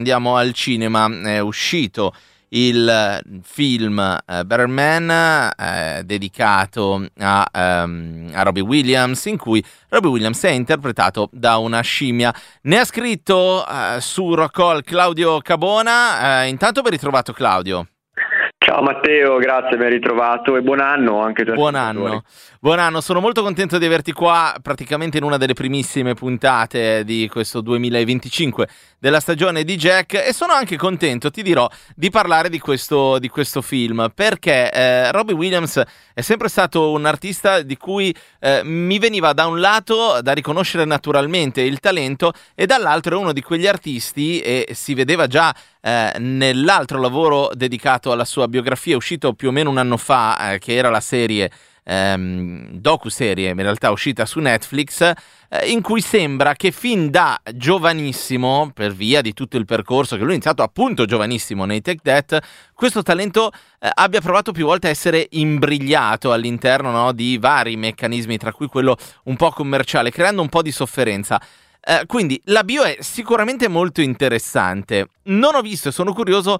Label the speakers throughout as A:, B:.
A: Andiamo al cinema, è uscito il film Better Man dedicato a Robbie Williams, in cui Robbie Williams è interpretato da una scimmia. Ne ha scritto su Rockall Claudio Cabona. Intanto ben ritrovato, Claudio.
B: Ciao Matteo, grazie, ben ritrovato e buon anno anche a tutti.
A: Buon anno, sono molto contento di averti qua praticamente in una delle primissime puntate di questo 2025 della stagione di Jack, e sono anche contento, ti dirò, di parlare di questo film, perché Robbie Williams è sempre stato un artista di cui mi veniva da un lato da riconoscere naturalmente il talento, e dall'altro è uno di quegli artisti, e si vedeva già nell'altro lavoro dedicato alla sua biografia uscito più o meno un anno fa, che era la serie docuserie in realtà uscita su Netflix, in cui sembra che fin da giovanissimo, per via di tutto il percorso che lui ha iniziato appunto giovanissimo nei Take That, questo talento abbia provato più volte a essere imbrigliato all'interno, no, di vari meccanismi, tra cui quello un po' commerciale, creando un po' di sofferenza. Quindi la bio è sicuramente molto interessante. Non ho visto e sono curioso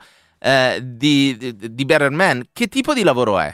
A: di Better Man. Che tipo di lavoro è?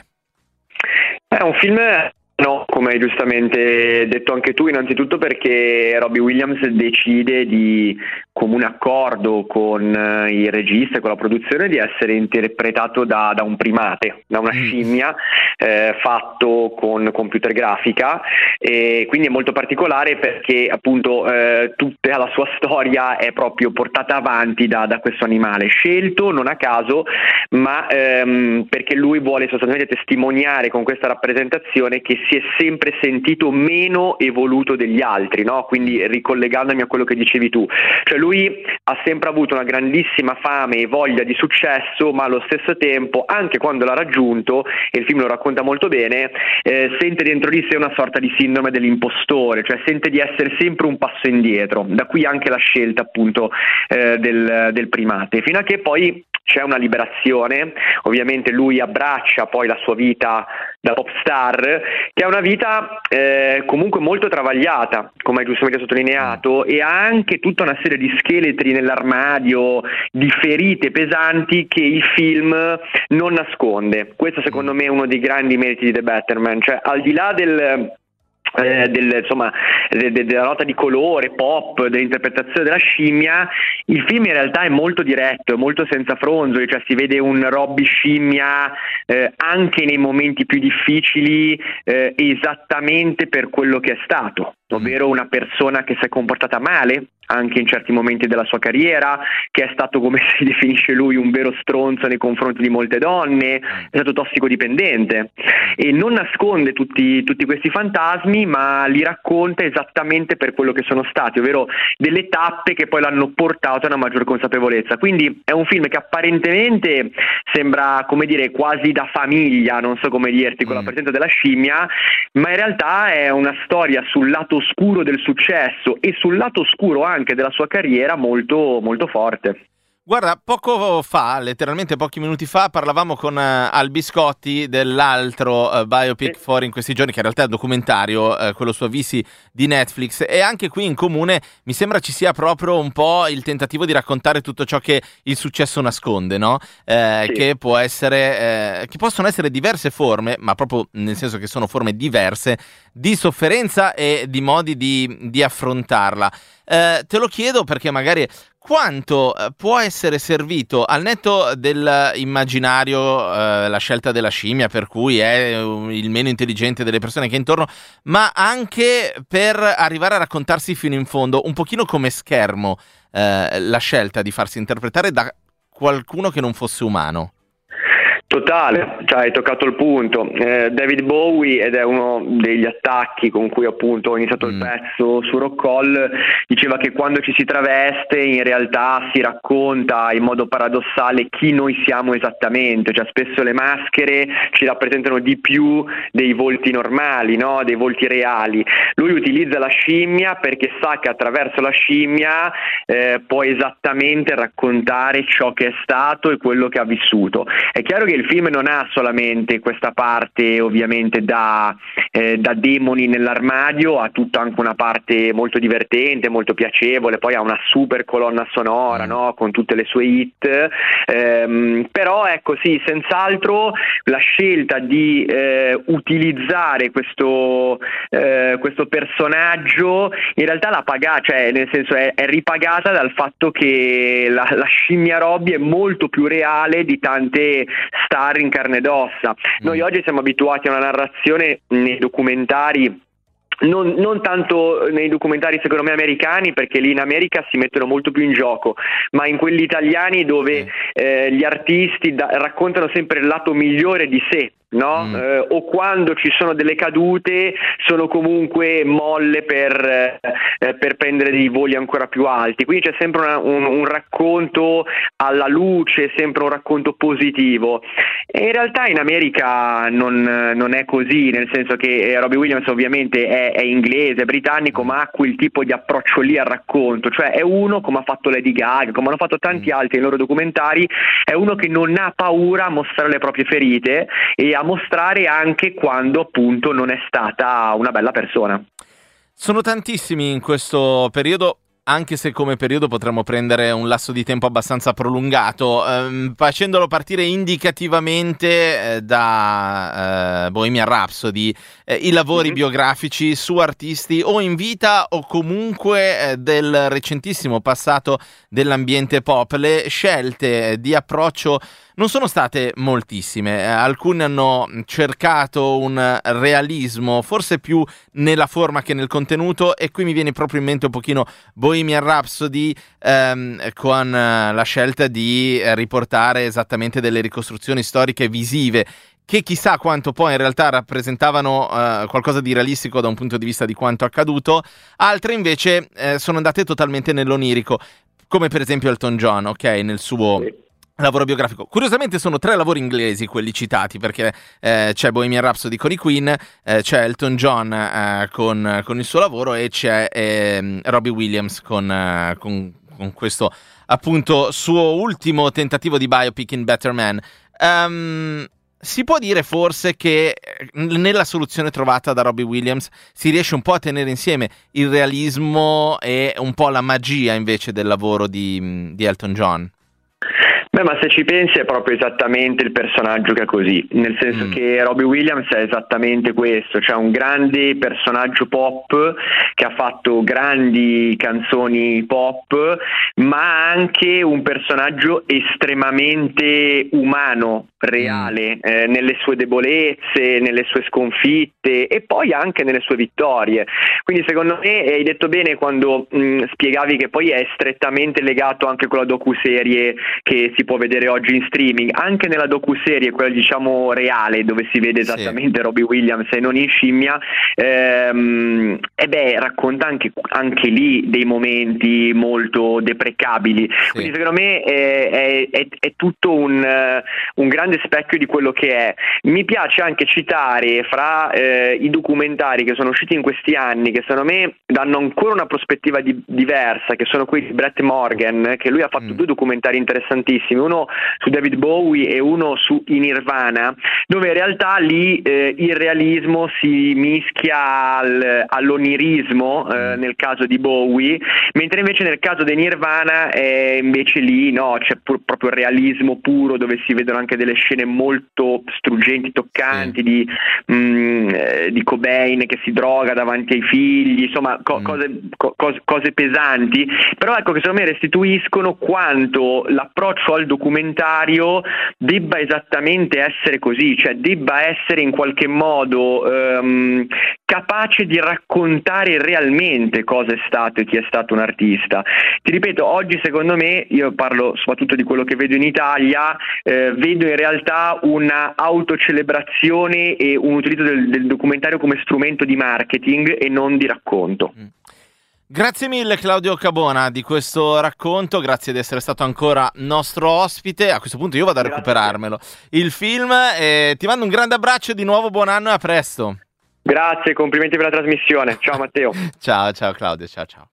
B: È un film, no, come hai giustamente detto anche tu, innanzitutto perché Robbie Williams decide di comune accordo con il regista e con la produzione di essere interpretato da un primate, da una scimmia, fatto con computer grafica, e quindi è molto particolare perché appunto tutta la sua storia è proprio portata avanti da questo animale, scelto non a caso, ma perché lui vuole sostanzialmente testimoniare con questa rappresentazione che si è sempre sentito meno evoluto degli altri, no? Quindi ricollegandomi a quello che dicevi tu, cioè lui ha sempre avuto una grandissima fame e voglia di successo, ma allo stesso tempo, anche quando l'ha raggiunto, e il film lo racconta molto bene, sente dentro di sé una sorta di sindrome dell'impostore, cioè sente di essere sempre un passo indietro, da qui anche la scelta appunto del primate, fino a che poi c'è una liberazione. Ovviamente lui abbraccia poi la sua vita da pop star, che è una vita comunque molto travagliata, come hai giustamente sottolineato, e ha anche tutta una serie di scheletri nell'armadio, di ferite pesanti che il film non nasconde. Questo secondo me è uno dei grandi meriti di The Better Man, cioè al di là della nota di colore pop, dell'interpretazione della scimmia, il film in realtà è molto diretto, è molto senza fronzoli, cioè si vede un Robbie scimmia anche nei momenti più difficili, esattamente per quello che è stato, ovvero una persona che si è comportata male anche in certi momenti della sua carriera, che è stato, come si definisce lui, un vero stronzo nei confronti di molte donne, è stato tossicodipendente, e non nasconde tutti questi fantasmi, ma li racconta esattamente per quello che sono stati, ovvero delle tappe che poi l'hanno portato a una maggior consapevolezza. Quindi è un film che apparentemente sembra, come dire, quasi da famiglia, non so come dirti, con la presenza della scimmia, ma in realtà è una storia sul lato oscuro del successo e sul lato oscuro anche della sua carriera molto, molto forte.
A: Guarda, poco fa, letteralmente pochi minuti fa, parlavamo con Al Biscotti dell'altro biopic fuori in questi giorni, che in realtà è un documentario, quello su Avisi di Netflix, e anche qui in comune mi sembra ci sia proprio un po' il tentativo di raccontare tutto ciò che il successo nasconde, no? Sì. Che può essere, che possono essere diverse forme, ma proprio nel senso che sono forme diverse di sofferenza e di modi di affrontarla. Te lo chiedo perché magari quanto può essere servito, al netto dell'immaginario, la scelta della scimmia, per cui è il meno intelligente delle persone che è intorno, ma anche per arrivare a raccontarsi fino in fondo, un pochino come schermo, la scelta di farsi interpretare da qualcuno che non fosse umano.
B: Totale, cioè hai toccato il punto. David Bowie, ed è uno degli attacchi con cui appunto ho iniziato il pezzo su Rockall, diceva che quando ci si traveste in realtà si racconta in modo paradossale chi noi siamo esattamente, cioè spesso le maschere ci rappresentano di più dei volti normali, no? Dei volti reali. Lui utilizza la scimmia perché sa che attraverso la scimmia può esattamente raccontare ciò che è stato e quello che ha vissuto. È chiaro che il film non ha solamente questa parte ovviamente da demoni nell'armadio, ha tutta anche una parte molto divertente, molto piacevole, poi ha una super colonna sonora, no? Con tutte le sue hit, però ecco sì, senz'altro la scelta di utilizzare questo personaggio in realtà la paga, cioè nel senso è ripagata dal fatto che la scimmia Robbie è molto più reale di tante star in carne ed ossa. Noi oggi siamo abituati a una narrazione nei documentari, non tanto nei documentari secondo me americani, perché lì in America si mettono molto più in gioco, ma in quelli italiani dove gli artisti raccontano sempre il lato migliore di sé, no? O quando ci sono delle cadute sono comunque molle per prendere dei voli ancora più alti, quindi c'è sempre un racconto alla luce, sempre un racconto positivo, e in realtà in America non è così, nel senso che Robbie Williams ovviamente è inglese, è britannico, ma ha quel tipo di approccio lì al racconto, cioè è uno, come ha fatto Lady Gaga, come hanno fatto tanti altri nei loro documentari, è uno che non ha paura a mostrare le proprie ferite e a mostrare anche quando appunto non è stata una bella persona.
A: Sono tantissimi in questo periodo, anche se come periodo potremmo prendere un lasso di tempo abbastanza prolungato, facendolo partire indicativamente da Bohemian Rhapsody, i lavori biografici su artisti o in vita o comunque del recentissimo passato dell'ambiente pop. Le scelte di approccio non sono state moltissime, alcuni hanno cercato un realismo forse più nella forma che nel contenuto, e qui mi viene proprio in mente un pochino Bohemian Rhapsody con la scelta di riportare esattamente delle ricostruzioni storiche visive che chissà quanto poi in realtà rappresentavano qualcosa di realistico da un punto di vista di quanto accaduto. Altre invece sono andate totalmente nell'onirico, come per esempio Elton John, ok, nel suo lavoro biografico. Curiosamente sono 3 lavori inglesi quelli citati, perché c'è Bohemian Rhapsody con i Queen, c'è Elton John con il suo lavoro, e c'è Robbie Williams con questo appunto suo ultimo tentativo di biopic in Better Man. Si può dire forse che nella soluzione trovata da Robbie Williams si riesce un po' a tenere insieme il realismo e un po' la magia invece del lavoro di Elton John?
B: Beh, ma se ci pensi è proprio esattamente il personaggio che è così, nel senso che Robbie Williams è esattamente questo, cioè un grande personaggio pop che ha fatto grandi canzoni pop, ma anche un personaggio estremamente umano, reale, nelle sue debolezze, nelle sue sconfitte e poi anche nelle sue vittorie. Quindi secondo me hai detto bene quando spiegavi che poi è strettamente legato anche con la docuserie che si può vedere oggi in streaming. Anche nella docuserie, quella diciamo reale, dove si vede esattamente Robbie Williams e non in scimmia, racconta anche lì dei momenti molto deprecabili. Quindi secondo me è tutto un grande specchio di quello che è. Mi piace anche citare fra i documentari che sono usciti in questi anni, che secondo me danno ancora una prospettiva diversa, che sono quelli di Brett Morgan, che lui ha fatto 2 documentari interessantissimi, uno su David Bowie e uno su Nirvana, dove in realtà lì il realismo si mischia all'onirismo nel caso di Bowie, mentre invece nel caso di Nirvana invece lì no, c'è proprio il realismo puro, dove si vedono anche delle scene molto struggenti, toccanti di Cobain che si droga davanti ai figli, insomma cose pesanti, però ecco che secondo me restituiscono quanto l'approccio al documentario debba esattamente essere così, cioè debba essere in qualche modo capace di raccontare realmente cosa è stato e chi è stato un artista. Ti ripeto, oggi secondo me, io parlo soprattutto di quello che vedo in Italia, vedo in realtà una autocelebrazione e un utilizzo del documentario come strumento di marketing e non di racconto.
A: Grazie mille Claudio Cabona di questo racconto, grazie di essere stato ancora nostro ospite. A questo punto io vado a recuperarmelo il film, ti mando un grande abbraccio, di nuovo buon anno e a presto.
B: Grazie, complimenti per la trasmissione. Ciao Matteo.
A: Ciao Claudio, ciao.